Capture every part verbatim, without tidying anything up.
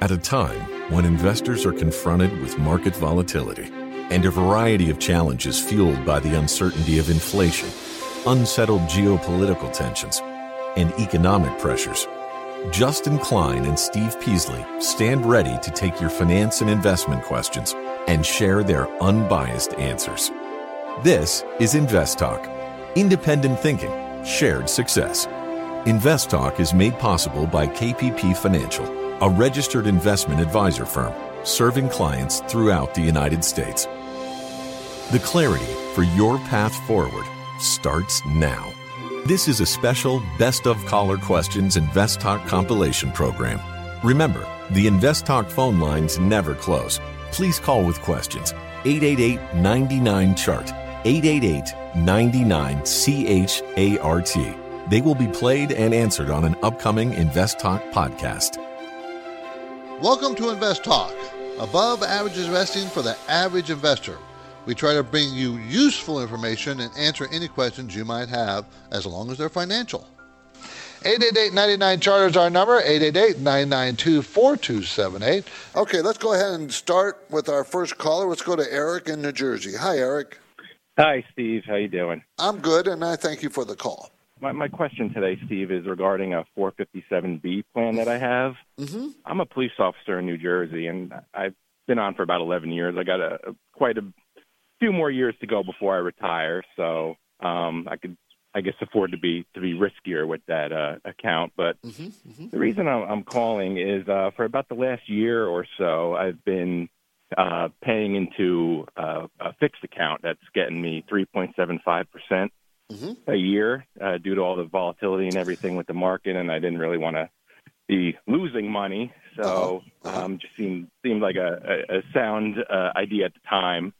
At a time when investors are confronted with market volatility and a variety of challenges fueled by the uncertainty of inflation, unsettled geopolitical tensions, and economic pressures, Justin Klein and Steve Peasley stand ready to take your finance and investment questions and share their unbiased answers. This is Invest Talk, independent thinking, shared success. Invest Talk is made possible by K P P Financial, a registered investment advisor firm serving clients throughout the United States. The clarity for your path forward starts now. This is a special Best of Caller Questions Invest Talk compilation program. Remember, the Invest Talk phone lines never close. Please call with questions. eight eight eight, nine nine, C H A R T. eight eight eight, nine nine, C H A R T. They will be played and answered on an upcoming Invest Talk podcast. Welcome to Invest Talk, above average investing for the average investor. We try to bring you useful information and answer any questions you might have, as long as they're financial. eight eight eight, nine nine, C H A R T is our number, eight eight eight, nine nine two, four two seven eight. Okay, let's go ahead and start with our first caller. Let's go to Eric in New Jersey. Hi, Eric. Hi, Steve. How you doing? I'm good, and I thank you for the call. My, my question today, Steve, is regarding a four fifty-seven B plan that I have. Mm-hmm. I'm a police officer in New Jersey, and I've been on for about eleven years. I got a, a quite a few more years to go before I retire, so um, I could, I guess, afford to be to be riskier with that uh, account. But mm-hmm, mm-hmm. the reason I'm, I'm calling is uh, for about the last year or so, I've been uh, paying into uh, a fixed account that's getting me three point seven five percent. Mm-hmm. a year uh, due to all the volatility and everything with the market, and I didn't really want to be losing money, so uh-huh. Uh-huh. um, just seemed seemed like a, a, a sound uh, idea at the time.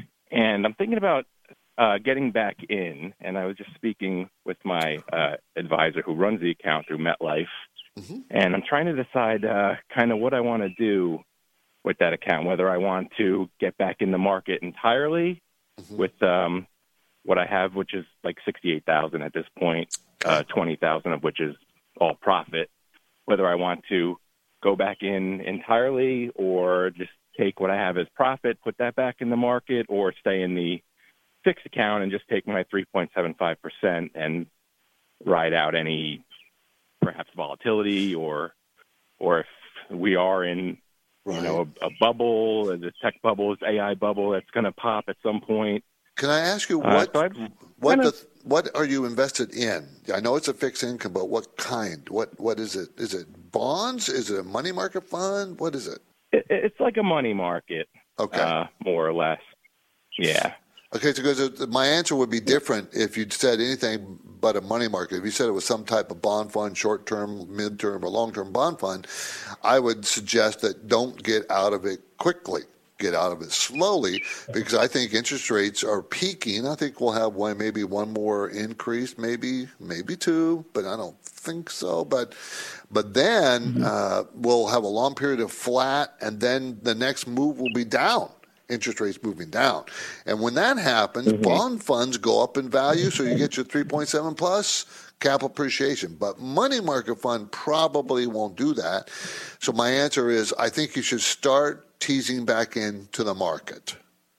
And I'm thinking about uh, getting back in, and I was just speaking with my uh, advisor who runs the account through MetLife, mm-hmm. and I'm trying to decide uh, kind of what I want to do with that account, whether I want to get back in the market entirely mm-hmm. with um, what I have, which is like sixty-eight thousand at this point, uh, twenty thousand of which is all profit, whether I want to go back in entirely or just take what I have as profit, put that back in the market, or stay in the fixed account and just take my three point seven five percent and ride out any perhaps volatility, or or if we are in, right. you know, a, a bubble, the tech bubble, A I bubble that's going to pop at some point. Can I ask you what uh, so what kinda, the, what are you invested in? I know it's a fixed income, but what kind? What what is it? Is it bonds? Is it a money market fund? What is it? it it's like a money market, okay, uh, more or less. Yeah. Okay, so because my answer would be different if you'd said anything but a money market. If you said it was some type of bond fund, short-term, mid-term, or long-term bond fund, I would suggest that don't get out of it quickly. Get out of it slowly, because I think interest rates are peaking. I think we'll have one, maybe one more increase, maybe maybe two, but I don't think so. But but then mm-hmm. uh, we'll have a long period of flat, and then the next move will be down. Interest rates moving down, and when that happens, mm-hmm. bond funds go up in value, so you get your three point seven plus capital appreciation. But money market fund probably won't do that. So my answer is, I think you should start teasing back into the market.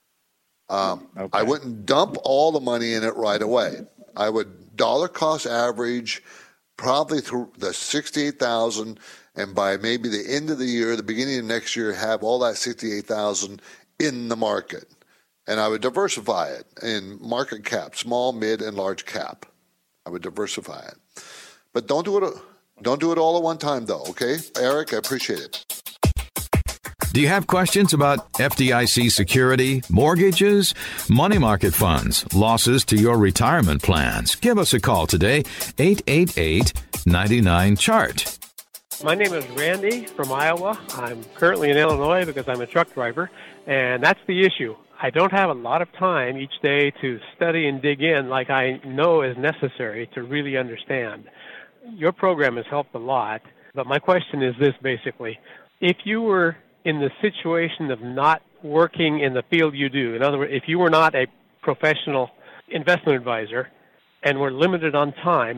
Um, okay. I wouldn't dump all the money in it right away. I would dollar cost average probably through the sixty-eight thousand, and by maybe the end of the year, the beginning of next year, have all that sixty-eight thousand in the market. And I would diversify it in market cap, small, mid, and large cap. I would diversify it. But don't do it don't do it all at one time, though, okay? Eric, I appreciate it. Do you have questions about F D I C security, mortgages, money market funds, losses to your retirement plans? Give us a call today, eight eight eight, nine nine, C H A R T. My name is Randy from Iowa. I'm currently in Illinois because I'm a truck driver, and that's the issue. I don't have a lot of time each day to study and dig in like I know is necessary to really understand. Your program has helped a lot, but my question is this basically. If you were in the situation of not working in the field you do, in other words, if you were not a professional investment advisor and were limited on time,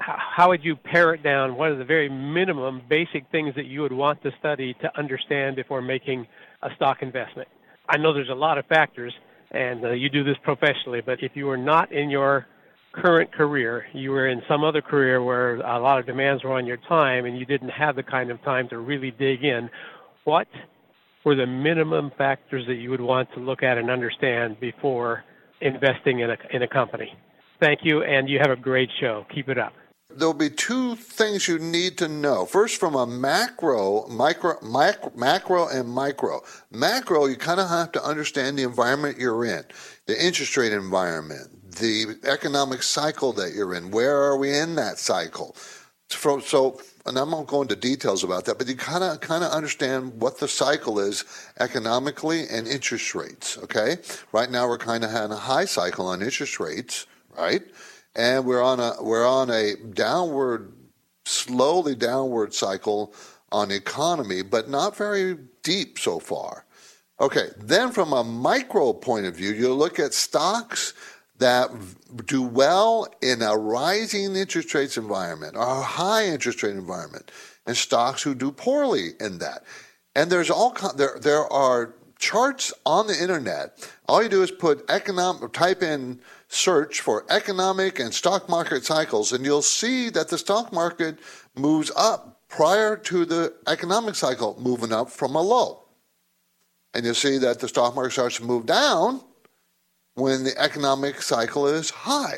how would you pare it down? What are the very minimum basic things that you would want to study to understand before making a stock investment? I know there's a lot of factors, and uh, you do this professionally, but if you were not in your current career, you were in some other career where a lot of demands were on your time and you didn't have the kind of time to really dig in, what were the minimum factors that you would want to look at and understand before investing in a, in a company? Thank you, and you have a great show. Keep it up. There'll be two things you need to know. First, from a macro, micro, micro macro and micro. Macro, you kind of have to understand the environment you're in, the interest rate environment, the economic cycle that you're in. Where are we in that cycle? So, so and I'm not going into details about that, but you kind of kind of understand what the cycle is economically and interest rates, okay? Right now, we're kind of having a high cycle on interest rates, right? And we're on a we're on a downward, slowly downward cycle on the economy, but not very deep so far. Okay, then from a micro point of view, you look at stocks that do well in a rising interest rates environment or a high interest rate environment, and stocks who do poorly in that. And there's all there there are charts on the internet. All you do is put economic, type in search for economic and stock market cycles, and you'll see that the stock market moves up prior to the economic cycle moving up from a low. And you'll see that the stock market starts to move down when the economic cycle is high.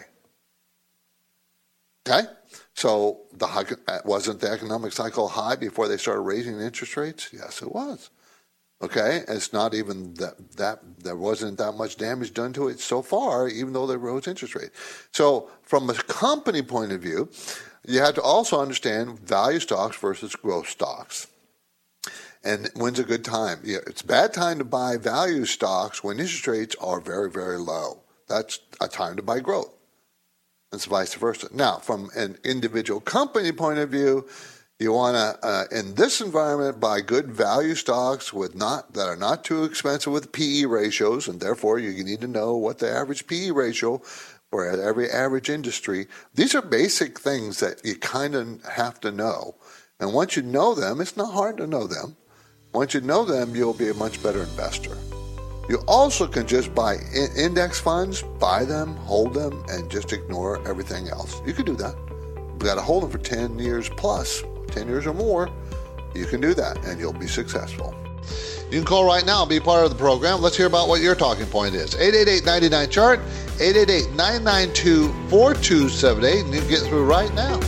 Okay? So the wasn't the economic cycle high before they started raising interest rates? Yes, it was. Okay, it's not even that, that there wasn't that much damage done to it so far, even though they rose interest rate. So from a company point of view, you have to also understand value stocks versus growth stocks. And when's a good time? Yeah, it's a bad time to buy value stocks when interest rates are very, very low. That's a time to buy growth. It's vice versa. Now, from an individual company point of view, you want to, uh, in this environment, buy good value stocks with not that are not too expensive with P E ratios, and therefore you need to know what the average P E ratio for every average industry. These are basic things that you kind of have to know. And once you know them, it's not hard to know them. Once you know them, you'll be a much better investor. You also can just buy in- index funds, buy them, hold them, and just ignore everything else. You can do that. You've got to hold them for ten years plus. ten years or more, you can do that, and you'll be successful. You can call right now and be part of the program. Let's hear about what your talking point is. eight eight eight, nine nine, C H A R T, eight eight eight, nine nine two, four two seven eight, and you can get through right now.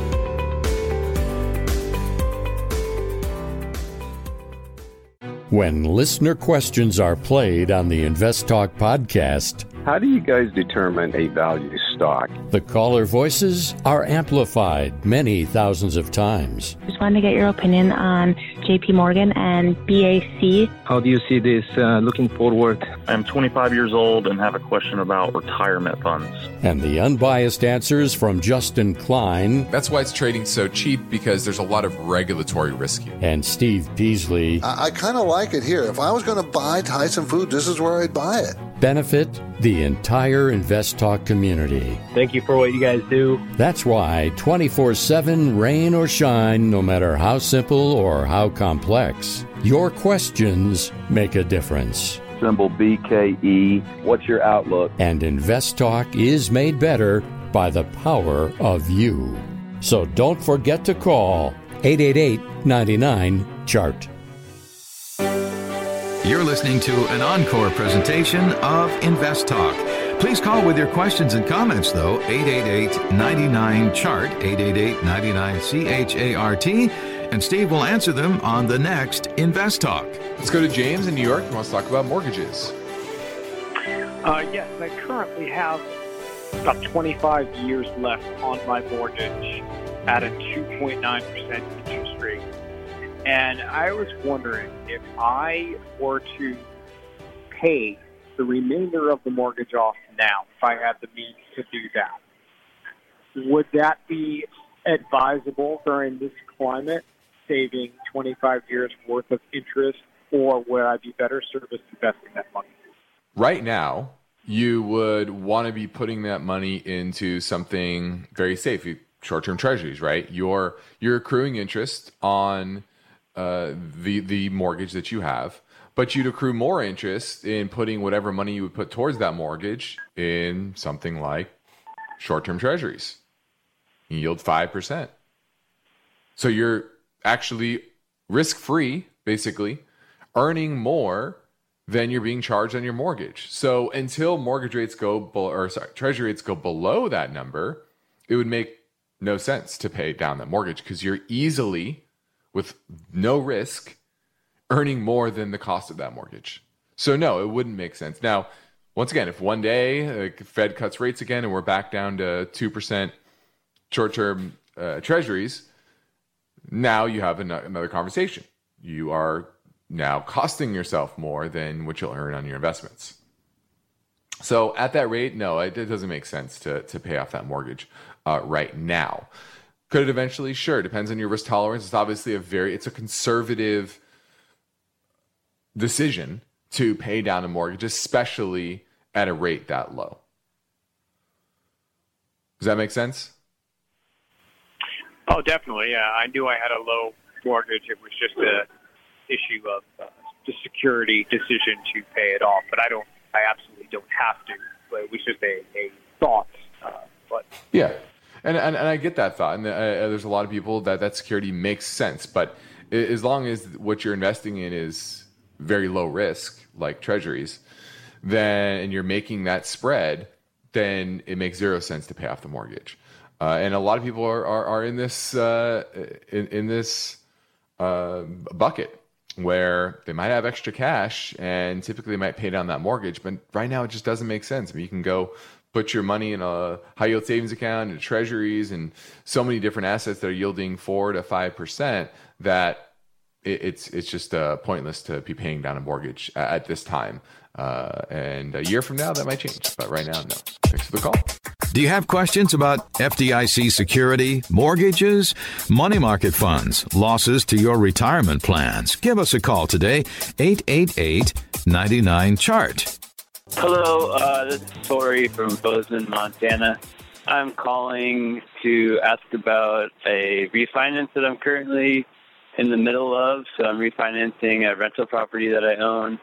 When listener questions are played on the Invest Talk podcast, how do you guys determine a value stock? The caller voices are amplified many thousands of times. Just wanted to get your opinion on J P Morgan and B A C. How do you see this uh, looking forward? I'm twenty-five years old and have a question about retirement funds. And the unbiased answers from Justin Klein. That's why it's trading so cheap, because there's a lot of regulatory risk here. And Steve Peasley. I, I kind of like it here. If I was going to buy Tyson Foods, this is where I'd buy it. Benefit the entire Invest Talk community. Thank you for what you guys do. That's why twenty-four seven, rain or shine, no matter how simple or how complex, your questions make a difference. Symbol B K E. What's your outlook? And Invest Talk is made better by the power of you. So don't forget to call eight eight eight, nine nine, C H A R T. You're listening to an encore presentation of Invest Talk. Please call with your questions and comments, though, eight eight eight, nine nine, C H A R T, eight eight eight, nine nine, C H A R T, and Steve will answer them on the next Invest Talk. Let's go to James in New York. He wants to talk about mortgages. Uh, yes, I currently have about twenty-five years left on my mortgage at a two point nine percent interest rate. And I was wondering, if I were to pay the remainder of the mortgage off now, if I had the means to do that, would that be advisable during this climate, saving twenty-five years worth of interest, or would I be better serviced investing that money? Right now, you would want to be putting that money into something very safe. You short-term treasuries, right? You're you're accruing interest on uh, the the mortgage that you have, but you'd accrue more interest in putting whatever money you would put towards that mortgage in something like short-term treasuries. You yield five percent. So you're actually risk-free, basically, earning more than you're being charged on your mortgage. So until mortgage rates go, below, or sorry, treasury rates go below that number, it would make no sense to pay down that mortgage because you're easily, with no risk, earning more than the cost of that mortgage. So no, it wouldn't make sense. Now, once again, if one day like, Fed cuts rates again and we're back down to two percent short-term uh, treasuries, now you have an- another conversation. You are now costing yourself more than what you'll earn on your investments. So at that rate, no, it, it doesn't make sense to, to pay off that mortgage uh, right now. Could it eventually? Sure. Depends on your risk tolerance. It's obviously a very, it's a conservative decision to pay down a mortgage, especially at a rate that low. Does that make sense? Oh, definitely. Yeah, I knew I had a low mortgage. It was just a issue of uh, the security decision to pay it off. But I don't. I absolutely don't have to. But it was just a, a thought. Uh, but yeah, and, and and I get that thought. And uh, there's a lot of people that that security makes sense. But as long as what you're investing in is very low risk, like treasuries, then and you're making that spread, then it makes zero sense to pay off the mortgage. Uh, and a lot of people are are, are in this uh, in, in this uh, bucket where they might have extra cash and typically they might pay down that mortgage, but right now it just doesn't make sense. I mean, you can go put your money in a high yield savings account and treasuries and so many different assets that are yielding four to five percent that it, it's it's just uh, pointless to be paying down a mortgage at, at this time. Uh, and a year from now, that might change. But right now, no. Thanks for the call. Do you have questions about F D I C security, mortgages, money market funds, losses to your retirement plans? Give us a call today, eight eight eight, nine nine, C H A R T. Hello, uh, this is Tori from Bozeman, Montana. I'm calling to ask about a refinance that I'm currently in the middle of. So I'm refinancing a rental property that I own.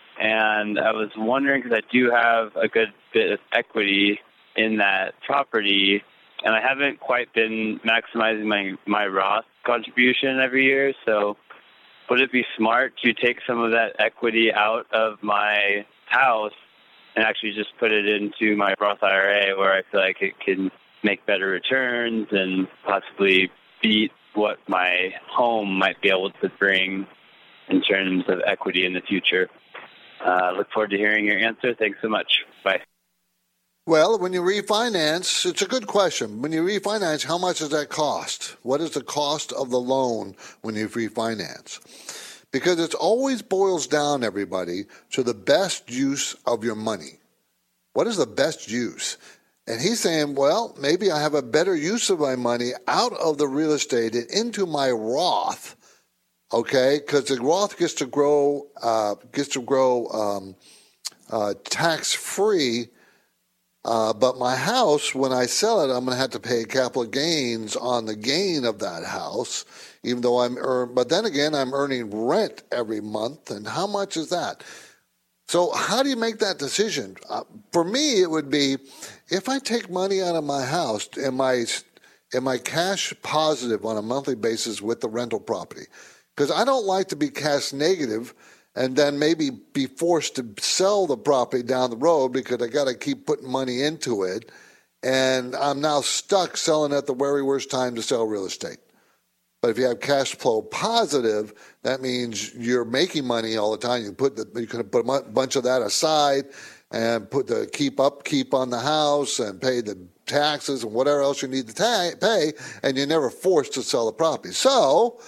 And I was wondering, because I do have a good bit of equity in that property, and I haven't quite been maximizing my, my Roth contribution every year. So would it be smart to take some of that equity out of my house and actually just put it into my Roth I R A where I feel like it can make better returns and possibly beat what my home might be able to bring in terms of equity in the future? Uh, look forward to hearing your answer. Thanks so much. Bye. Well, when you refinance, it's a good question. When you refinance, how much does that cost? What is the cost of the loan when you refinance? Because it always boils down, everybody, to the best use of your money. What is the best use? And he's saying, well, maybe I have a better use of my money out of the real estate and into my Roth. Okay, because the Roth gets to grow, uh, gets to grow um, uh, tax-free, uh, but my house, when I sell it, I'm going to have to pay capital gains on the gain of that house, even though I'm earn. But then again, I'm earning rent every month, and how much is that? So how do you make that decision? Uh, for me, it would be if I take money out of my house, am I am I cash positive on a monthly basis with the rental property? Because I don't like to be cash negative and then maybe be forced to sell the property down the road because I got to keep putting money into it. And I'm now stuck selling at the very worst time to sell real estate. But if you have cash flow positive, that means you're making money all the time. You put the, you can put a bunch of that aside and put the keep upkeep on the house and pay the taxes and whatever else you need to ta- pay, and you're never forced to sell the property. So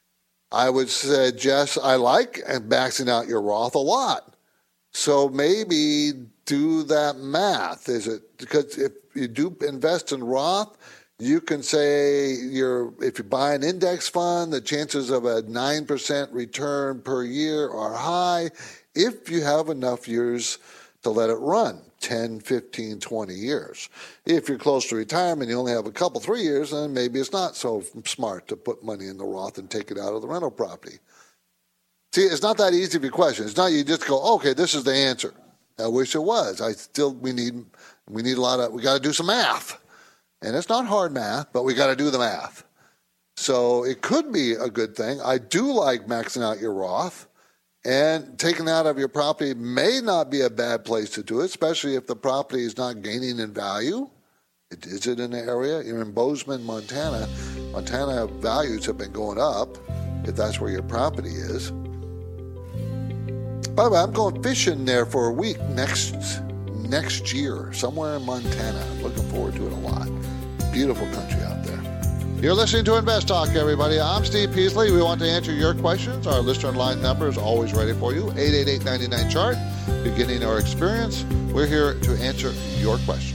I would suggest I like and maxing out your Roth a lot. So maybe do that math. Is it because if you do invest in Roth, you can say you're if you buy an index fund, the chances of a nine percent return per year are high if you have enough years to let it run. ten, fifteen, twenty years. If you're close to retirement, you only have a couple, three years, then maybe it's not so smart to put money in the Roth and take it out of the rental property. See, it's not that easy of a question. It's not you just go, okay, this is the answer. I wish it was. I still, we need, we need a lot of, we got to do some math. And it's not hard math, but we got to do the math. So it could be a good thing. I do like maxing out your Roth, and taking out of your property may not be a bad place to do it, especially if the property is not gaining in value. It, is it in the area? You're in Bozeman, Montana. Montana values have been going up, if that's where your property is. By the way, I'm going fishing there for a week next next year, somewhere in Montana. I'm looking forward to it a lot. Beautiful country out there. You're listening to Invest Talk, everybody. I'm Steve Peasley. We want to answer your questions. Our listener line number is always ready for you, eight eight eight, nine nine, C H A R T. Beginning our experience, we're here to answer your question.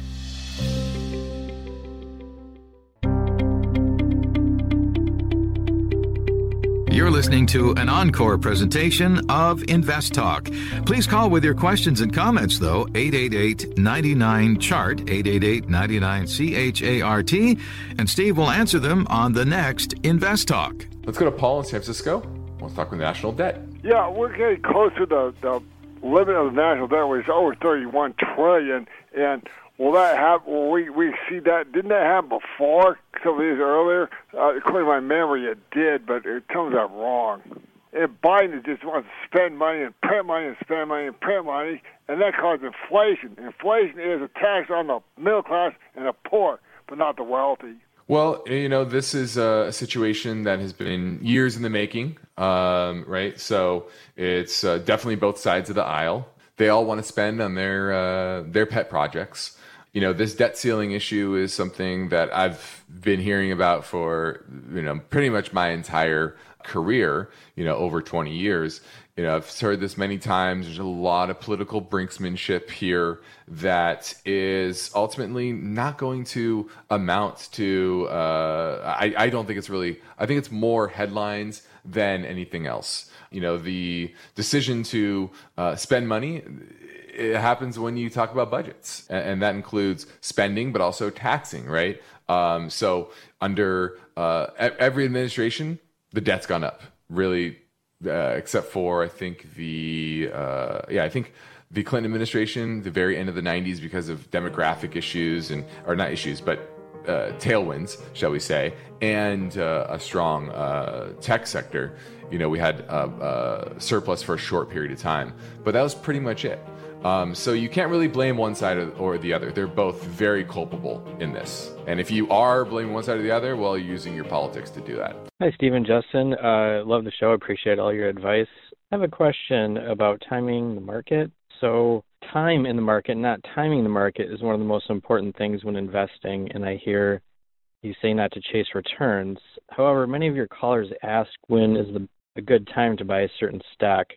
You're listening to an encore presentation of Invest Talk. Please call with your questions and comments, though, eight eight eight, nine nine, C H A R T, eight eight eight, nine nine, C H A R T, and Steve will answer them on the next Invest Talk. Let's go to Paul in San Francisco. Let's talk with national debt. Yeah, we're getting close to the, the limit of the national debt, which is over thirty-one trillion dollars, and will that happen? Will we, we see that? Didn't that happen before, some of these earlier? Uh, according to my memory, it did, but it turns out wrong. And Biden just wants to spend money and print money and spend money and print money, and that causes inflation. Inflation is a tax on the middle class and the poor, but not the wealthy. Well, you know, this is a situation that has been years in the making, um, right? So it's uh, definitely both sides of the aisle. They all want to spend on their uh, their pet projects. You know, this debt ceiling issue is something that I've been hearing about for, you know, pretty much my entire career, you know, over twenty years. You know, I've heard this many times. There's a lot of political brinksmanship here that is ultimately not going to amount to, uh, I, I don't think it's really, I think it's more headlines than anything else. You know, the decision to uh, spend money, it happens when you talk about budgets, and, and that includes spending, but also taxing, right? Um, so under uh, every administration, the debt's gone up, really, uh, except for, I think, the, uh, yeah, I think the Clinton administration, the very end of the nineties, because of demographic issues, and or not issues, but uh, tailwinds, shall we say, and uh, a strong uh, tech sector, you know, we had a, a surplus for a short period of time, but that was pretty much it. Um, so you can't really blame one side or the other. They're both very culpable in this. And if you are blaming one side or the other, well, you're using your politics to do that. Hi, Stephen, Justin. Uh, love the show. Appreciate all your advice. I have a question about timing the market. So time in the market, not timing the market, is one of the most important things when investing. And I hear you say not to chase returns. However, many of your callers ask when is the, a good time to buy a certain stock.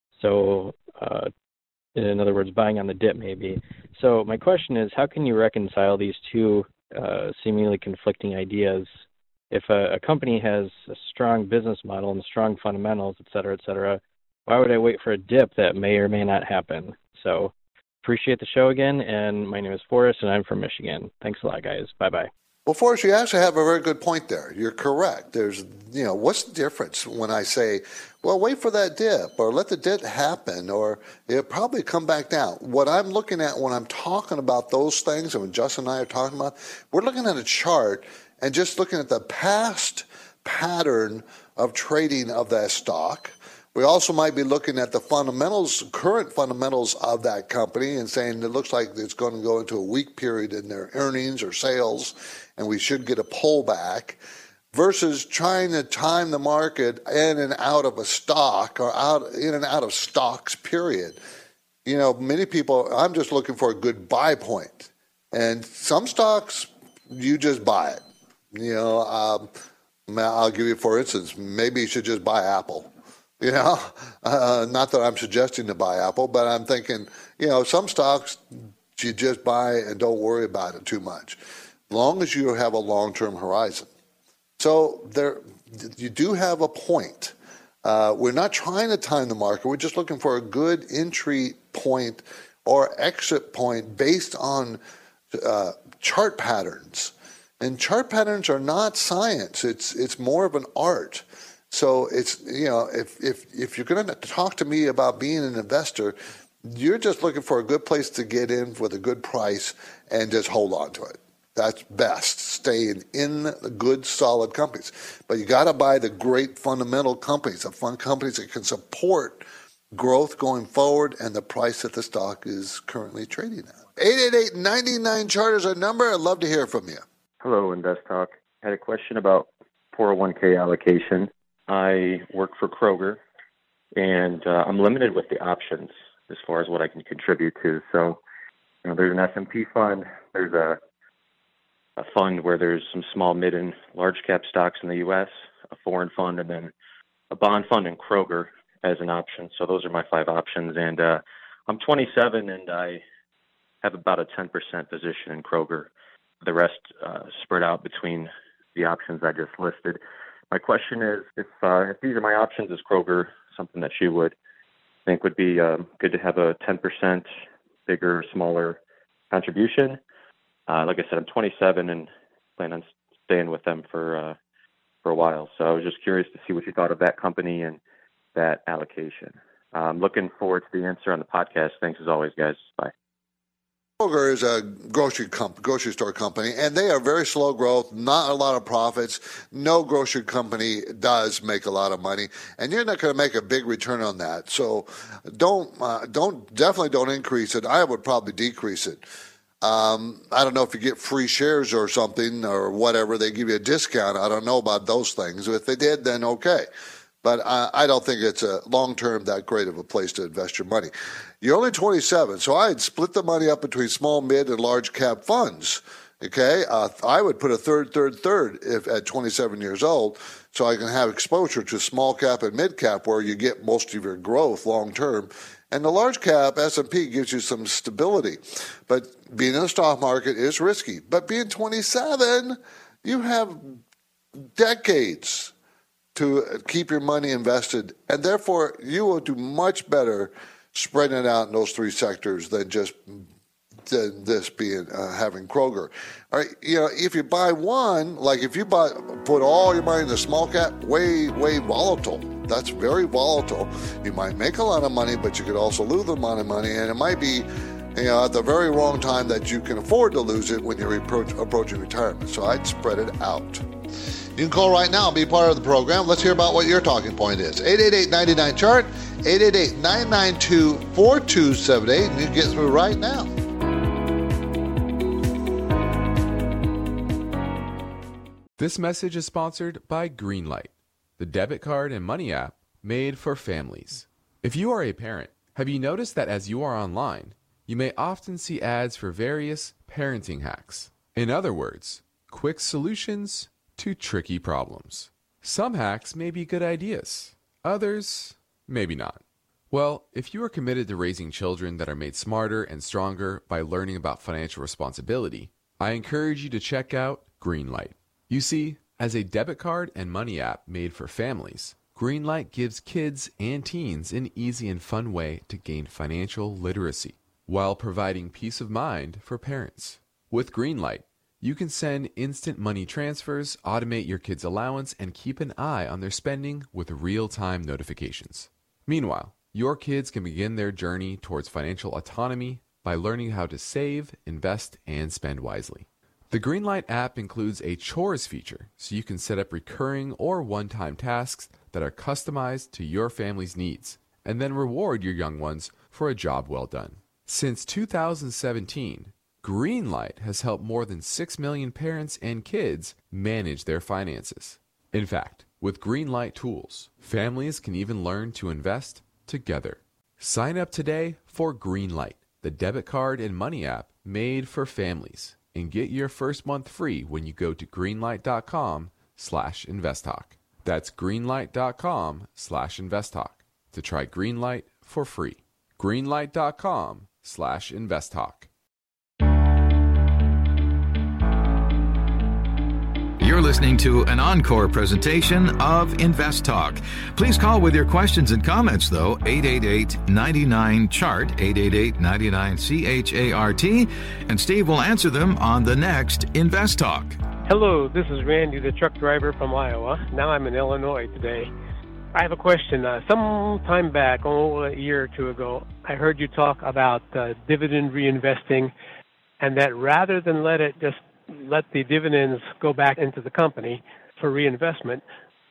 So, uh, in other words, buying on the dip maybe. So my question is, how can you reconcile these two uh, seemingly conflicting ideas? If a, a company has a strong business model and strong fundamentals, et cetera, et cetera, why would I wait for a dip that may or may not happen? So appreciate the show again, and my name is Forrest, and I'm from Michigan. Thanks a lot, guys. Bye-bye. Well, Forrest, you actually have a very good point there. You're correct. There's, you know, what's the difference when I say, well, wait for that dip, or let the dip happen, or it'll probably come back down. What I'm looking at when I'm talking about those things, and when Justin and I are talking about, we're looking at a chart and just looking at the past pattern of trading of that stock. We also might be looking at the fundamentals, current fundamentals of that company, and saying it looks like it's going to go into a weak period in their earnings or sales, and we should get a pullback, versus trying to time the market in and out of a stock or out in and out of stocks, period. You know, many people, I'm just looking for a good buy point. And some stocks, you just buy it. You know, um, I'll give you, for instance, maybe you should just buy Apple. You know, uh, not that I'm suggesting to buy Apple, but I'm thinking, you know, some stocks you just buy and don't worry about it too much, as long as you have a long-term horizon. So there, you do have a point. Uh, we're not trying to time the market. We're just looking for a good entry point or exit point based on uh, chart patterns. And chart patterns are not science. It's it's more of an art. So it's, you know, if if if you're going to talk to me about being an investor, you're just looking for a good place to get in with a good price and just hold on to it. That's best, staying in the good, solid companies. But you got to buy the great fundamental companies, the fund companies that can support growth going forward and the price that the stock is currently trading at. eight eight eight, nine nine, C H A R T is our number. I'd love to hear from you. Hello, Invest Talk. I had a question about four oh one k allocation. I work for Kroger, and uh, I'm limited with the options as far as what I can contribute to. So, you know, there's an S and P fund, there's a a fund where there's some small, mid, and large cap stocks in the U S, a foreign fund, and then a bond fund in Kroger as an option. So those are my five options. And uh, I'm twenty-seven, and I have about a ten percent position in Kroger. The rest uh, spread out between the options I just listed. My question is, if, uh, if these are my options, is Kroger something that you would think would be um, good to have a ten percent bigger, smaller contribution? Uh, like I said, I'm twenty-seven and plan on staying with them for uh, for a while. So I was just curious to see what you thought of that company and that allocation. I'm looking forward to the answer on the podcast. Thanks as always, guys. Bye. Kroger is a grocery comp- grocery store company, and they are very slow growth, not a lot of profits. No grocery company does make a lot of money, and you're not going to make a big return on that. So don't uh, don't definitely don't increase it. I would probably decrease it. Um, I don't know if you get free shares or something or whatever. They give you a discount. I don't know about those things. If they did, then okay. But I, I don't think it's a long-term that great of a place to invest your money. You're only twenty-seven, so I'd split the money up between small, mid, and large cap funds. Okay, uh, I would put a third, third, third if at twenty-seven years old, so I can have exposure to small cap and mid cap where you get most of your growth long term. And the large cap S and P gives you some stability. But being in the stock market is risky. But being twenty-seven, you have decades to keep your money invested. And therefore, you will do much better spreading it out in those three sectors than just than this being uh, having Kroger. All right, you know, if you buy one, like if you buy, put all your money in the small cap, way, way volatile. That's very volatile. You might make a lot of money, but you could also lose a lot of money, and it might be, you know, at the very wrong time that you can afford to lose it when you're approach, approaching retirement. So I'd spread it out. You can call right now and be part of the program. Let's hear about what your talking point is. eight eight eight, nine nine, C H A R T, eight eight eight, nine nine two, four two seven eight, and you can get through right now. This message is sponsored by Greenlight, the debit card and money app made for families. If you are a parent, have you noticed that as you are online, you may often see ads for various parenting hacks? In other words, quick solutions to tricky problems. Some hacks may be good ideas, others maybe not. Well, if you are committed to raising children that are made smarter and stronger by learning about financial responsibility, I encourage you to check out Greenlight. You see, as a debit card and money app made for families, Greenlight gives kids and teens an easy and fun way to gain financial literacy while providing peace of mind for parents. With Greenlight, you can send instant money transfers, automate your kids' allowance, and keep an eye on their spending with real-time notifications. Meanwhile, your kids can begin their journey towards financial autonomy by learning how to save, invest, and spend wisely. The Greenlight app includes a chores feature, so you can set up recurring or one-time tasks that are customized to your family's needs, and then reward your young ones for a job well done. Since two thousand seventeen, Greenlight has helped more than six million parents and kids manage their finances. In fact, with Greenlight tools, families can even learn to invest together. Sign up today for Greenlight, the debit card and money app made for families, and get your first month free when you go to greenlight.com slash investtalk. That's greenlight.com slash investtalk to try Greenlight for free. greenlight.com slash investtalk. You're listening to an encore presentation of Invest Talk. Please call with your questions and comments, though, eight eight eight, nine nine, C H A R T, eight eight eight, nine nine, C H A R T, and Steve will answer them on the next Invest Talk. Hello, this is Randy, the truck driver from Iowa. Now I'm in Illinois today. I have a question. Uh, some time back, oh, a year or two ago, I heard you talk about uh, dividend reinvesting, and that rather than let it just let the dividends go back into the company for reinvestment,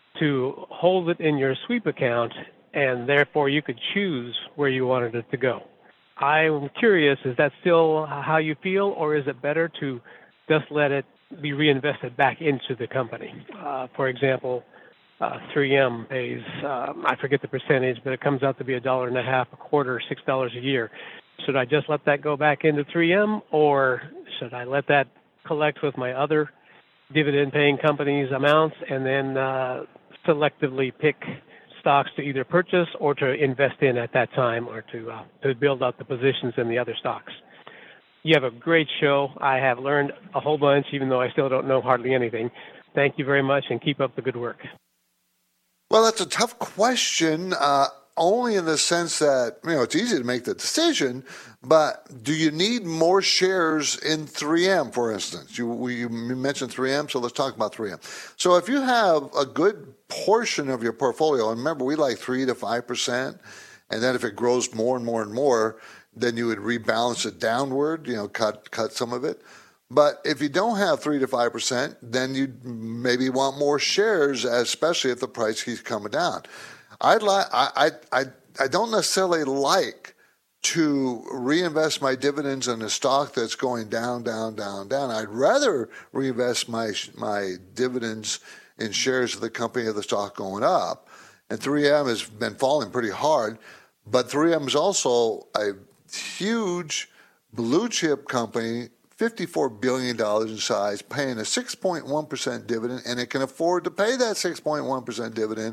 to hold it in your sweep account, and therefore you could choose where you wanted it to go. I'm curious, is that still how you feel, or is it better to just let it be reinvested back into the company? Uh, for example, uh, three M pays, uh, I forget the percentage, but it comes out to be a dollar and a half a quarter, six dollars a year. Should I just let that go back into three M, or should I let that collect with my other dividend-paying companies' amounts and then uh, selectively pick stocks to either purchase or to invest in at that time, or to uh, to build out the positions in the other stocks? You have a great show. I have learned a whole bunch, even though I still don't know hardly anything. Thank you very much, and keep up the good work. Well, that's a tough question, uh, only in the sense that, you know, it's easy to make the decision, but do you need more shares in three M, for instance? You, you mentioned three M, so let's talk about three M. So if you have a good portion of your portfolio, and remember, we like three to five percent, and then if it grows more and more and more, then you would rebalance it downward, you know, cut cut some of it. But if you don't have three to five percent, then you maybe want more shares, especially if the price keeps coming down. I'd like, I, I, I don't necessarily like to reinvest my dividends in a stock that's going down, down, down, down. I'd rather reinvest my my dividends in shares of the company of the stock going up. And three M has been falling pretty hard, but three M is also a huge blue chip company, fifty-four billion dollars in size, paying a six point one percent dividend, and it can afford to pay that six point one percent dividend.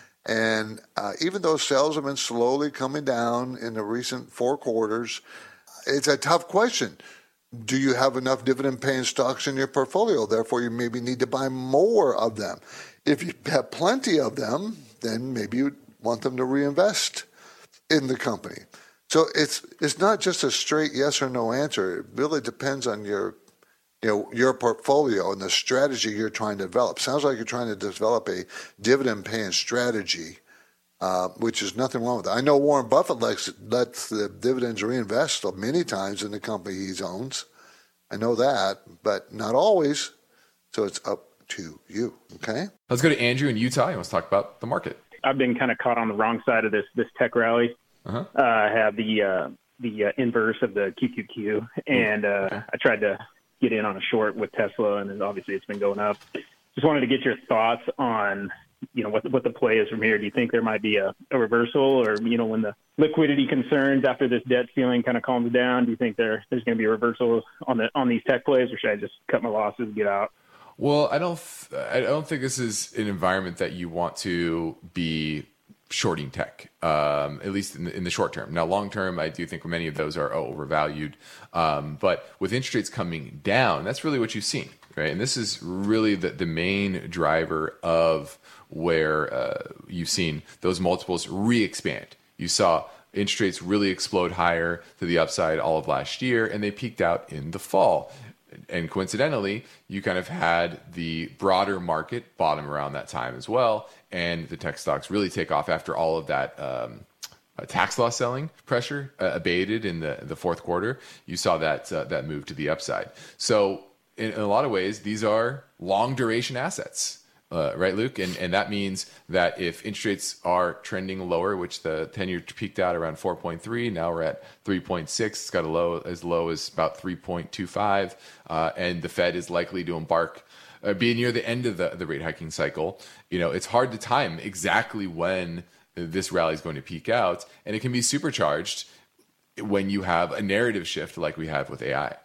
And uh, even though sales have been slowly coming down in the recent four quarters, it's a tough question. Do you have enough dividend-paying stocks in your portfolio? Therefore, you maybe need to buy more of them. If you have plenty of them, then maybe you want them to reinvest in the company. So it's it's not just a straight yes or no answer. It really depends on your you know your portfolio and the strategy you're trying to develop. Sounds like you're trying to develop a dividend-paying strategy, uh, which is nothing wrong with that. I know Warren Buffett lets, lets the dividends reinvest many times in the company he owns. I know that, but not always. So it's up to you. Okay. Let's go to Andrew in Utah. He wants to talk about the market. I've been kind of caught on the wrong side of this this tech rally. Uh-huh. Uh, I have the uh, the uh, inverse of the Q Q Q, and uh, okay. I tried to get in on a short with Tesla, and obviously it's been going up. Just wanted to get your thoughts on, you know, what what the play is from here. Do you think there might be a, a reversal, or, you know, when the liquidity concerns after this debt ceiling kind of calms down, do you think there there's going to be a reversal on the on these tech plays, or should I just cut my losses and get out? Well, I don't th- I don't think this is an environment that you want to be shorting tech, um, at least in the, in the short term. Now, long term, I do think many of those are overvalued. Um, but with interest rates coming down, that's really what you've seen, right? And this is really the, the main driver of where uh, you've seen those multiples re-expand. You saw interest rates really explode higher to the upside all of last year, and they peaked out in the fall. And coincidentally, you kind of had the broader market bottom around that time as well, and the tech stocks really take off after all of that um, uh, tax loss selling pressure uh, abated in the the fourth quarter. You saw that uh, that move to the upside. So in, in a lot of ways, these are long duration assets. Uh, right, Luke? And and that means that if interest rates are trending lower, which the ten-year peaked out around four point three, now we're at three point six. It's got a low as low as about three point two five, uh, and the Fed is likely to embark, uh, be near the end of the, the rate hiking cycle. You know, it's hard to time exactly when this rally is going to peak out, and it can be supercharged when you have a narrative shift like we have with A I.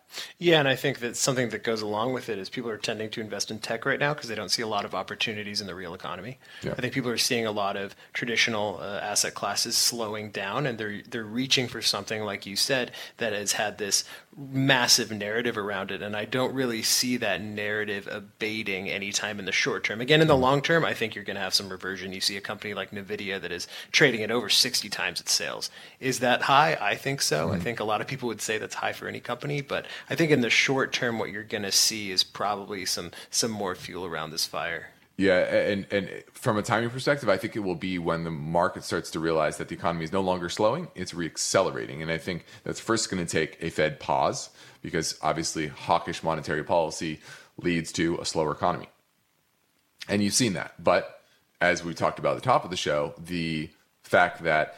Yeah, and I think that something that goes along with it is people are tending to invest in tech right now because they don't see a lot of opportunities in the real economy. Yeah. I think people are seeing a lot of traditional uh, asset classes slowing down, and they're they're reaching for something, like you said, that has had this massive narrative around it. And I don't really see that narrative abating anytime in the short term. Again, in the long term, I think you're going to have some reversion. You see a company like NVIDIA that is trading at over sixty times its sales. Is that high? I think so. Mm-hmm. I think a lot of people would say that's high for any company, but I think in the short term, what you're going to see is probably some some more fuel around this fire. Yeah, and and from a timing perspective, I think it will be when the market starts to realize that the economy is no longer slowing, it's reaccelerating. And I think that's first going to take a Fed pause, because obviously hawkish monetary policy leads to a slower economy. And you've seen that. But as we talked about at the top of the show, the fact that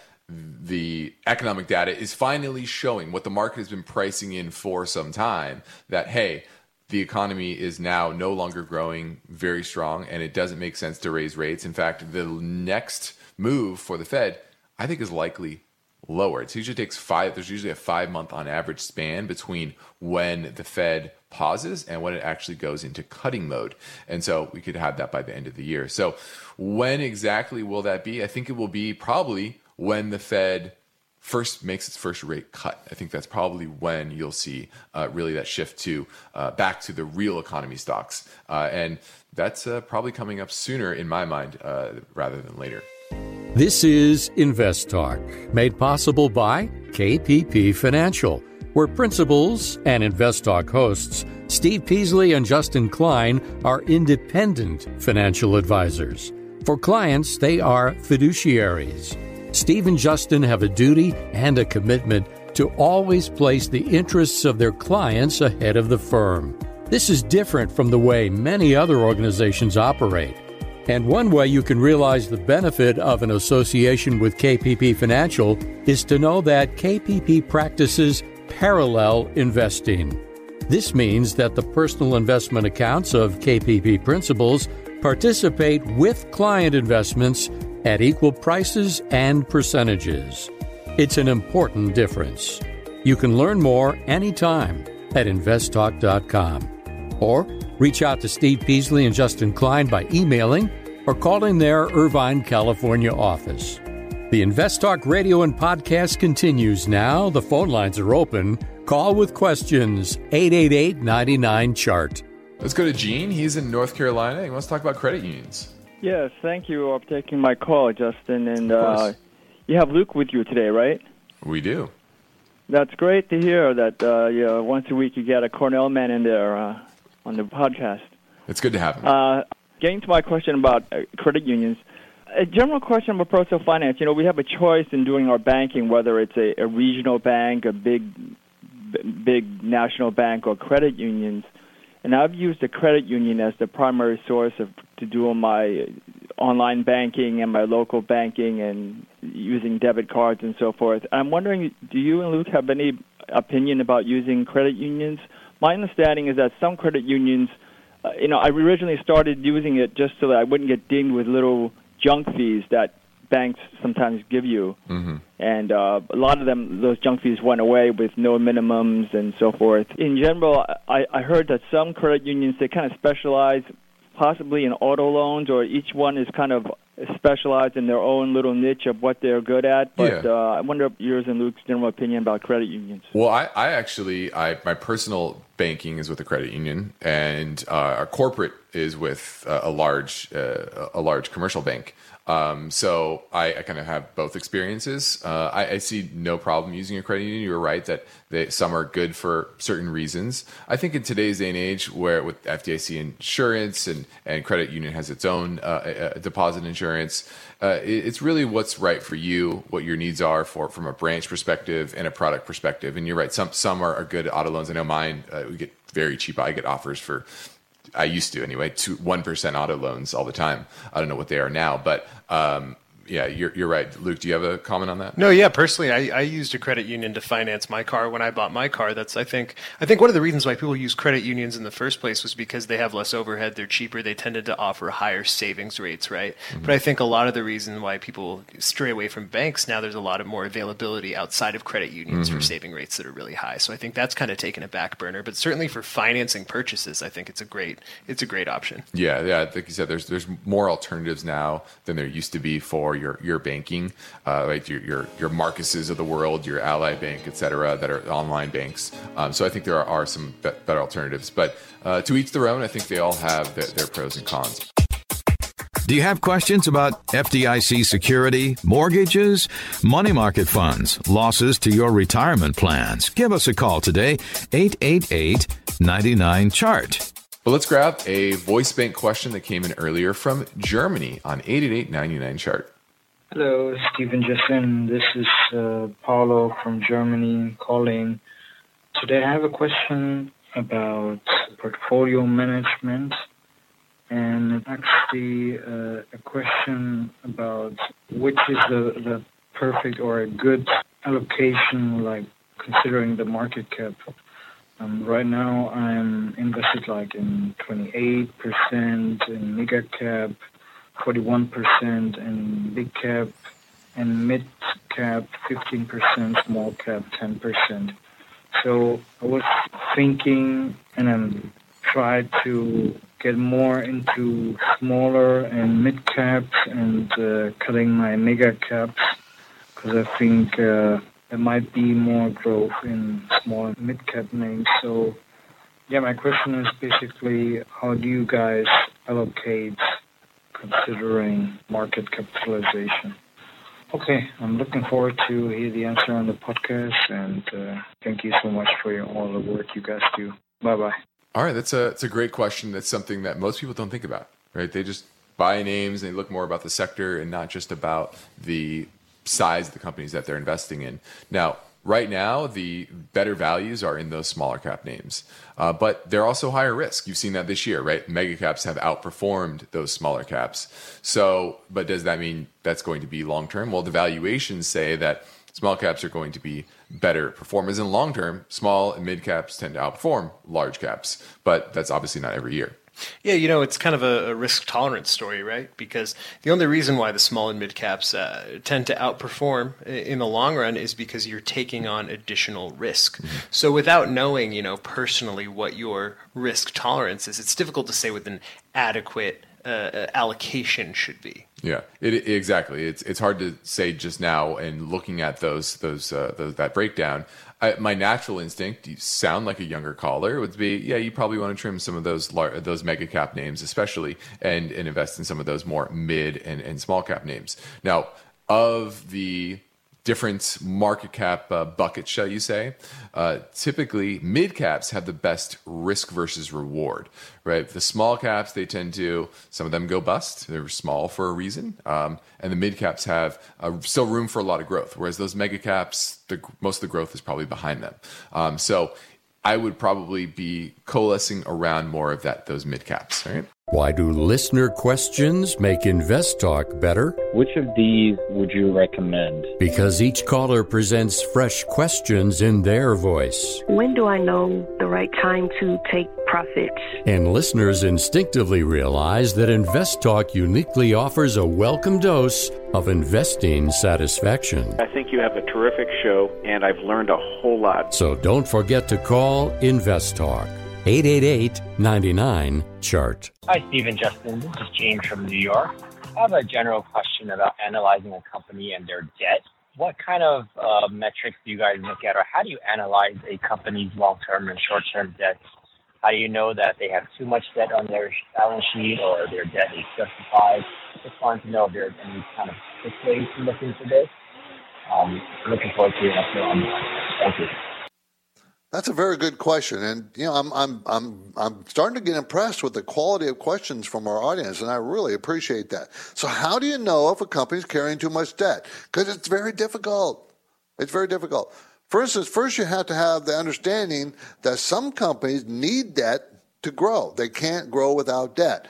the economic data is finally showing what the market has been pricing in for some time, that, hey, the economy is now no longer growing very strong, and it doesn't make sense to raise rates. In fact, the next move for the Fed, I think, is likely lower. It usually takes five, there's usually a five month on average span between when the Fed pauses and when it actually goes into cutting mode. And so we could have that by the end of the year. So when exactly will that be? I think it will be probably when the Fed first makes its first rate cut. I think that's probably when you'll see uh, really that shift to uh, back to the real economy stocks. Uh, and that's uh, probably coming up sooner in my mind uh, rather than later. This is Invest Talk, made possible by K P P Financial, where principals and Invest Talk hosts Steve Peasley and Justin Klein are independent financial advisors. For clients, they are fiduciaries. Steve and Justin have a duty and a commitment to always place the interests of their clients ahead of the firm. This is different from the way many other organizations operate. And one way you can realize the benefit of an association with K P P Financial is to know that K P P practices parallel investing. This means that the personal investment accounts of K P P principals participate with client investments at equal prices and percentages. It's an important difference. You can learn more anytime at invest talk dot com, or reach out to Steve Peasley and Justin Klein by emailing or calling their Irvine, California office. The Invest Talk radio and podcast continues now. The phone lines are open. Call with questions, eight eight eight, nine nine, C H A R T. Let's go to Gene. He's in North Carolina. He wants to talk about credit unions. Yes, thank you for taking my call, Justin. And uh, you have Luke with you today, right? We do. That's great to hear that uh, you know, once a week you get a Cornell man in there uh, on the podcast. It's good to have him. Uh, getting to my question about uh, credit unions, a general question about personal finance. You know, we have a choice in doing our banking, whether it's a, a regional bank, a big, b- big national bank, or credit unions. And I've used the credit union as the primary source of to do my online banking and my local banking and using debit cards and so forth. I'm wondering, do you and Luke have any opinion about using credit unions? My understanding is that some credit unions, uh, you know, I originally started using it just so that I wouldn't get dinged with little junk fees that banks sometimes give you. Mm-hmm. And uh, a lot of them, those junk fees went away with no minimums and so forth. In general, I, I heard that some credit unions, they kind of specialize possibly in auto loans, or each one is kind of specialized in their own little niche of what they're good at. But Yeah. uh, I wonder yours and Luke's general opinion about credit unions. Well, I, I actually, I my personal banking is with a credit union, and uh, our corporate is with uh, a large uh, a large commercial bank. Um, so I, I kind of have both experiences. Uh, I, I see no problem using a credit union. You're right that they, some are good for certain reasons. I think in today's day and age, where with F D I C insurance and, and credit union has its own uh, uh, deposit insurance, uh, it, it's really what's right for you, what your needs are for from a branch perspective and a product perspective. And you're right, some some are, are good auto loans. I know mine, uh, we get very cheap. I get offers for, I used to anyway, to one percent auto loans all the time. I don't know what they are now, but um, yeah, you're you're right, Luke. Do you have a comment on that? No, yeah. Personally, I, I used a credit union to finance my car when I bought my car. That's I think I think one of the reasons why people use credit unions in the first place was because they have less overhead, they're cheaper, they tended to offer higher savings rates, right? Mm-hmm. But I think a lot of the reason why people stray away from banks now, there's a lot of more availability outside of credit unions mm-hmm. for saving rates that are really high. So I think that's kind of taken a back burner. But certainly for financing purchases, I think it's a great it's a great option. Yeah, yeah. Like you said, there's there's more alternatives now than there used to be for your your banking, uh, like your your your Marcuses of the world, your Ally Bank, et cetera, that are online banks. Um, so I think there are, are some be- better alternatives. But uh, to each their own, I think they all have their, their pros and cons. Do you have questions about F D I C security, mortgages, money market funds, losses to your retirement plans? Give us a call today, eight eight eight, nine nine, C H A R T. Well, let's grab a voice bank question that came in earlier from Germany on eight eight eight, nine nine, C H A R T. Hello, Stephen Justin. This is uh, Paulo from Germany calling. Today I have a question about portfolio management, and it's actually uh, a question about which is the, the perfect or a good allocation, like considering the market cap. Um, right now I'm invested like in twenty-eight percent in mega cap, forty-one percent in big cap, and mid cap fifteen percent, small cap ten percent. So I was thinking, and I'm trying to get more into smaller and mid caps and uh, cutting my mega caps, because I think uh, there might be more growth in small and mid cap names. So yeah, my question is basically, how do you guys allocate considering market capitalization? Okay, I'm looking forward to hear the answer on the podcast, and uh, thank you so much for your, all the work you guys do. Bye-bye. All right, that's a, that's a great question. That's something that most people don't think about, right? They just buy names, they look more about the sector and not just about the size of the companies that they're investing in. Now, right now, the better values are in those smaller cap names, uh, but they're also higher risk. You've seen that this year, right? Mega caps have outperformed those smaller caps. So, but does that mean that's going to be long term? Well, the valuations say that small caps are going to be better performers in long term. Small and mid caps tend to outperform large caps, but that's obviously not every year. Yeah, you know, it's kind of a, a risk tolerance story, right? Because the only reason why the small and mid caps uh, tend to outperform in the long run is because you're taking on additional risk. Mm-hmm. So without knowing, you know, personally what your risk tolerance is, it's difficult to say what an adequate uh, allocation should be. Yeah, it, it, exactly. It's it's hard to say just now. And looking at those those, uh, those that breakdown, I, my natural instinct, you sound like a younger caller, would be, yeah, you probably want to trim some of those lar- those mega cap names, especially, and, and invest in some of those more mid and, and small cap names. Now, of the different market cap uh, buckets, shall you say, uh, typically mid caps have the best risk versus reward, right? The small caps, they tend to, some of them go bust. They're small for a reason. Um, and the mid caps have uh, still room for a lot of growth, whereas those mega caps, the, most of the growth is probably behind them. Um, so I would probably be coalescing around more of that, those mid caps, right? Why do listener questions make Invest Talk better? Which of these would you recommend? Because each caller presents fresh questions in their voice. When do I know the right time to take profits? And listeners instinctively realize that Invest Talk uniquely offers a welcome dose of investing satisfaction. I think you have a terrific show, and I've learned a whole lot. So don't forget to call Invest Talk. eight eight eight, nine nine, C H A R T. Hi, Stephen Justin. This is James from New York. I have a general question about analyzing a company and their debt. What kind of uh, metrics do you guys look at, or how do you analyze a company's long-term and short-term debts? How do you know that they have too much debt on their balance sheet or their debt is justified? Just wanted to know if there's any kind of quick ways to look into this. Um, I'm looking forward to your answer on that. Thank you. That's a very good question, and you know, I'm I'm I'm I'm starting to get impressed with the quality of questions from our audience, and I really appreciate that. So, how do you know if a company's carrying too much debt? Because it's very difficult. It's very difficult. For instance, first you have to have the understanding that some companies need debt to grow. They can't grow without debt.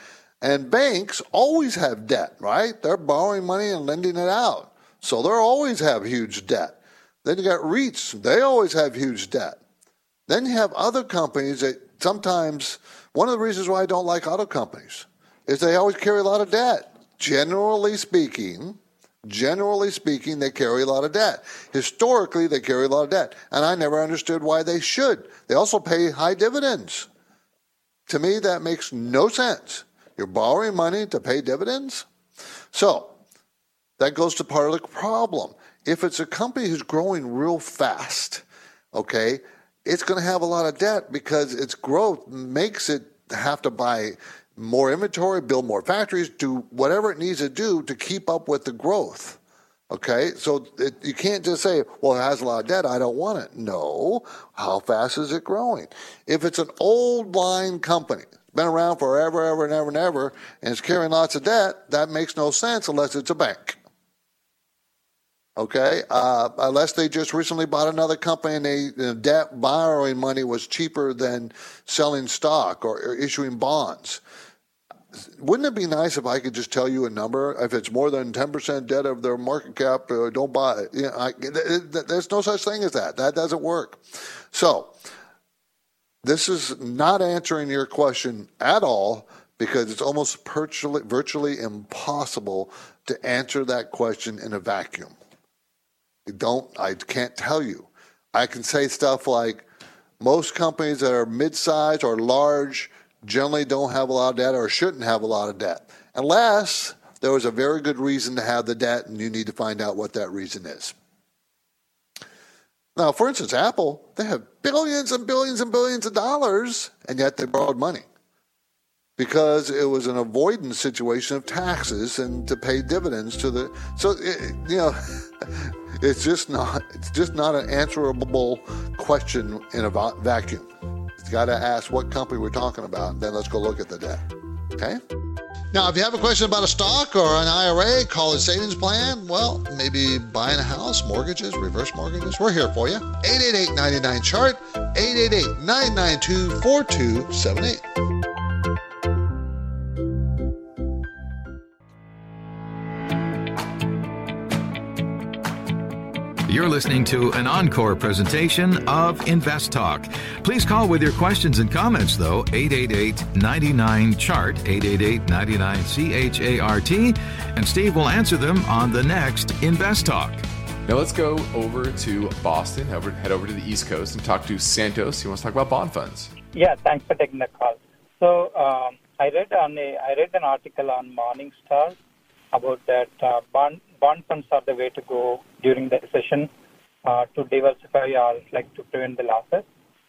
And banks always have debt, right? They're borrowing money and lending it out. So they'll always have huge debt. Then you got REITs. They always have huge debt. Then you have other companies that sometimes, one of the reasons why I don't like auto companies is they always carry a lot of debt. Generally speaking, generally speaking, they carry a lot of debt. Historically, they carry a lot of debt. And I never understood why they should. They also pay high dividends. To me, that makes no sense. You're borrowing money to pay dividends? So that goes to part of the problem. If it's a company who's growing real fast, okay, it's going to have a lot of debt because its growth makes it have to buy more inventory, build more factories, do whatever it needs to do to keep up with the growth. Okay, so it, you can't just say, well, it has a lot of debt, I don't want it. No, how fast is it growing? If it's an old line company, been around forever, ever, and ever, and ever, and it's carrying lots of debt, that makes no sense unless it's a bank. Okay, uh, unless they just recently bought another company and they, the debt borrowing money was cheaper than selling stock or, or issuing bonds. Wouldn't it be nice if I could just tell you a number? If it's more than ten percent debt of their market cap, uh, don't buy it. You know, I, th- th- there's no such thing as that. That doesn't work. So this is not answering your question at all because it's almost virtually, virtually impossible to answer that question in a vacuum. Don't, I can't tell you. I can say stuff like most companies that are mid-sized or large generally don't have a lot of debt or shouldn't have a lot of debt, unless there was a very good reason to have the debt and you need to find out what that reason is. Now, for instance, Apple, they have billions and billions and billions of dollars, and yet they borrowed money because it was an avoidance situation of taxes and to pay dividends to the, so, it, you know, it's just not, it's just not an answerable question in a vacuum. You've got to ask what company we're talking about, then let's go look at the debt. Okay? Now, if you have a question about a stock or an I R A, college savings plan, well, maybe buying a house, mortgages, reverse mortgages, we're here for you. eight eight eight, nine nine, C H A R T, eight eight eight, nine nine two, four two seven eight. You're listening to an encore presentation of Invest Talk. Please call with your questions and comments, though, eight eight eight, nine nine, C H A R T, eight eight eight, nine nine, C H A R T, and Steve will answer them on the next Invest Talk. Now let's go over to Boston, head over, head over to the East Coast and talk to Santos. He wants to talk about bond funds. Yeah, thanks for taking the call. So um, I read on a, I read an article on Morningstar about that uh, bond bond funds are the way to go during the recession uh, to diversify or like to prevent the losses.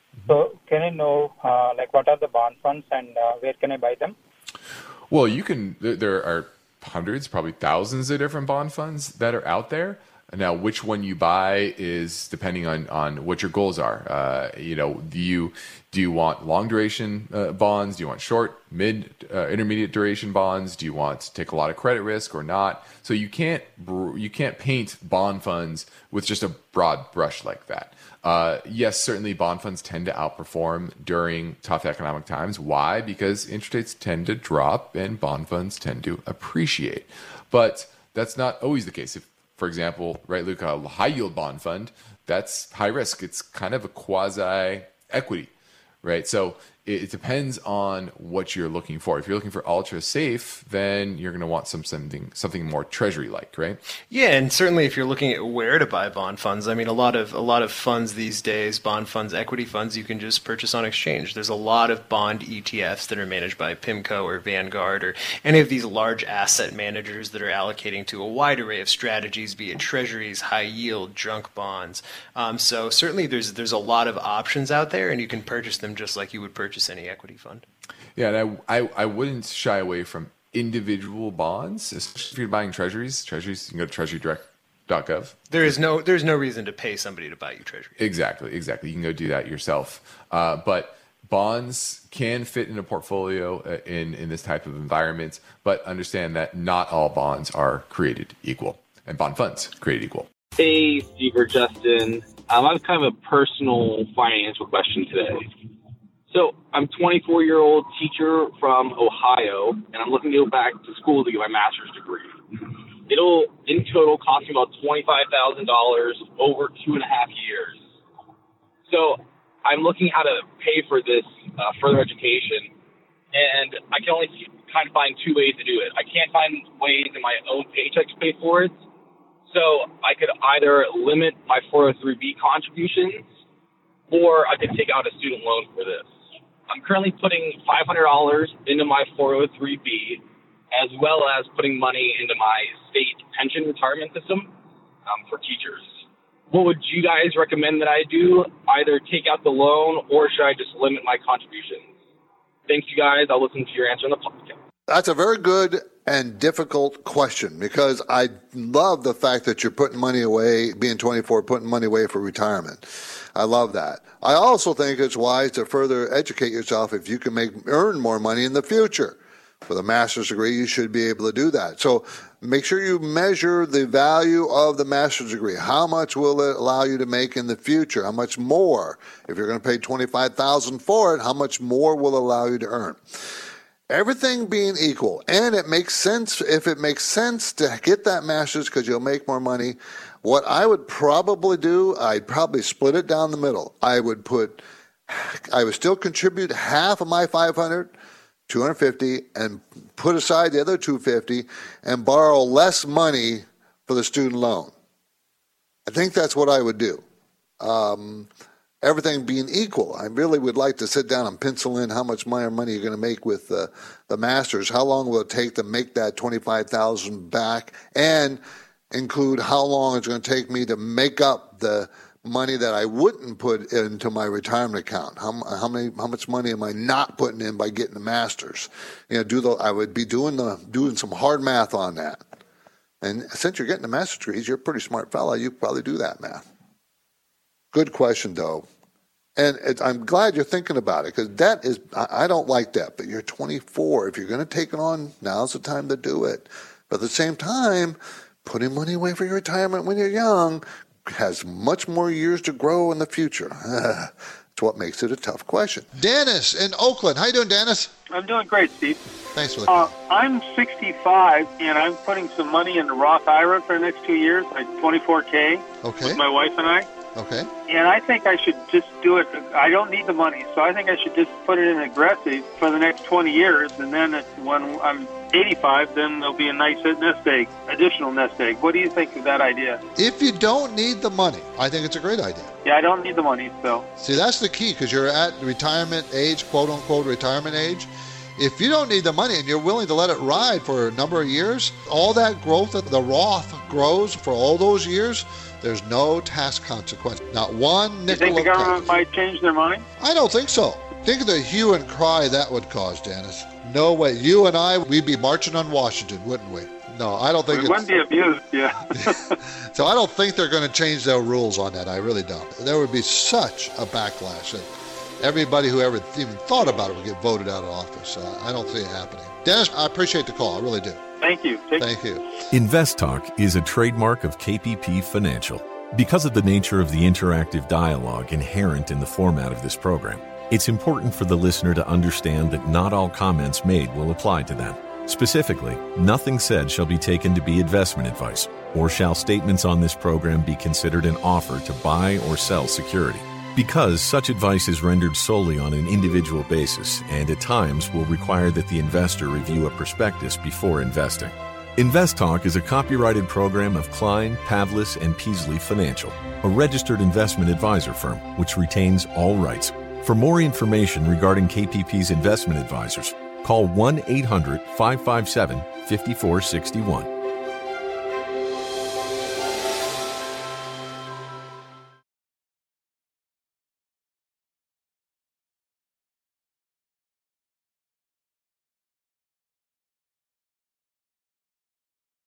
So can I know uh, like what are the bond funds and uh, where can I buy them? Well, you can. There are hundreds, probably thousands of different bond funds that are out there. Now, which one you buy is depending on, on what your goals are. Uh, you know, do you do you want long duration uh, bonds? Do you want short, mid, uh, intermediate duration bonds? Do you want to take a lot of credit risk or not? So you can't you can't paint bond funds with just a broad brush like that. Uh, yes, certainly bond funds tend to outperform during tough economic times. Why? Because interest rates tend to drop and bond funds tend to appreciate. But that's not always the case. If For example, right, Luke, a high yield bond fund, that's high risk. It's kind of a quasi equity, right? So it, it depends on what you're looking for. If you're looking for ultra safe, then you're going to want some something something more treasury like, right? Yeah, and certainly if you're looking at where to buy bond funds, I mean, a lot of a lot of funds these days, bond funds, equity funds, you can just purchase on exchange. There's a lot of bond E T Fs that are managed by PIMCO or Vanguard or any of these large asset managers that are allocating to a wide array of strategies, be it treasuries, high yield, junk bonds. Um, so certainly there's there's a lot of options out there, and you can purchase them just like you would purchase any equity fund. Yeah, and I, I, I wouldn't shy away from individual bonds, especially if you're buying treasuries. Treasuries, you can go to treasury direct dot gov. There is no there's no reason to pay somebody to buy you treasury. Exactly, exactly. You can go do that yourself. Uh, but bonds can fit in a portfolio uh, in, in this type of environment, but understand that not all bonds are created equal, and bond funds created equal. Hey, Steve or Justin. Um, I have kind of a personal financial question today. So I'm a twenty-four-year-old teacher from Ohio, and I'm looking to go back to school to get my master's degree. It'll, in total, cost me about twenty-five thousand dollars over two and a half years. So I'm looking how to pay for this uh, further education, and I can only kind of find two ways to do it. I can't find ways in my own paycheck to pay for it, so I could either limit my four oh three B contributions, or I could take out a student loan for this. I'm currently putting five hundred dollars into my four oh three B, as well as putting money into my state pension retirement system um, for teachers. What would you guys recommend that I do? Either take out the loan, or should I just limit my contributions? Thanks, you guys. I'll listen to your answer on the podcast. That's a very good and difficult question, because I love the fact that you're putting money away, being twenty-four, putting money away for retirement. I love that. I also think it's wise to further educate yourself if you can make earn more money in the future. For the master's degree, you should be able to do that. So make sure you measure the value of the master's degree. How much will it allow you to make in the future? How much more? If you're going to pay twenty-five thousand dollars for it, how much more will it allow you to earn? Everything being equal, and it makes sense, if it makes sense to get that master's because you'll make more money, what I would probably do, I'd probably split it down the middle. I would put, I would still contribute half of my five hundred dollars, two hundred fifty dollars, and put aside the other two hundred fifty dollars and borrow less money for the student loan. I think that's what I would do. Um, everything being equal, I really would like to sit down and pencil in how much money you're going to make with uh, the masters. How long will it take to make that twenty-five thousand dollars back, and include how long it's going to take me to make up the money that I wouldn't put into my retirement account. How, how many, how much money am I not putting in by getting the masters? You know, do the, I would be doing the, doing some hard math on that. And since you're getting the master's degrees, you're a pretty smart fella. You probably do that math. Good question, though. And it, I'm glad you're thinking about it, because debt is, I, I don't like debt, but you're twenty-four. If you're going to take it on, now's the time to do it. But at the same time, putting money away for your retirement when you're young has much more years to grow in the future. That's what makes it a tough question. Dennis in Oakland. How you doing, Dennis? I'm doing great, Steve. Thanks for the uh, I'm sixty-five, and I'm putting some money into Roth I R A for the next two years, like twenty-four K, okay. with my wife and I. Okay. And I think I should just do it. I don't need the money, so I think I should just put it in aggressive for the next twenty years, and then it, when I'm eighty-five, then there'll be a nice nest egg, additional nest egg. What do you think of that idea? If you don't need the money, I think it's a great idea. Yeah, I don't need the money, so. See, that's the key, because you're at retirement age, quote-unquote retirement age. If you don't need the money and you're willing to let it ride for a number of years, all that growth that the Roth grows for all those years, there's no tax consequence. Not one nickel. You think the of government tax. might change their mind? I don't think so. Think of the hue and cry that would cause, Dennis. No way. You and I, we'd be marching on Washington, wouldn't we? No, I don't think we it's... wouldn't be abused, yeah. So I don't think they're going to change their rules on that. I really don't. There would be such a backlash that everybody who ever even thought about it would get voted out of office. So I don't see it happening. Dennis, I appreciate the call. I really do. Thank you. Take Thank you. Invest Talk is a trademark of K P P Financial. Because of the nature of the interactive dialogue inherent in the format of this program, it's important for the listener to understand that not all comments made will apply to them. Specifically, nothing said shall be taken to be investment advice, or shall statements on this program be considered an offer to buy or sell security. Because such advice is rendered solely on an individual basis and at times will require that the investor review a prospectus before investing. Invest Talk is a copyrighted program of Klein, Pavlis, and Peasley Financial, a registered investment advisor firm which retains all rights. For more information regarding K P P's investment advisors, call one eight hundred five five seven five four six one.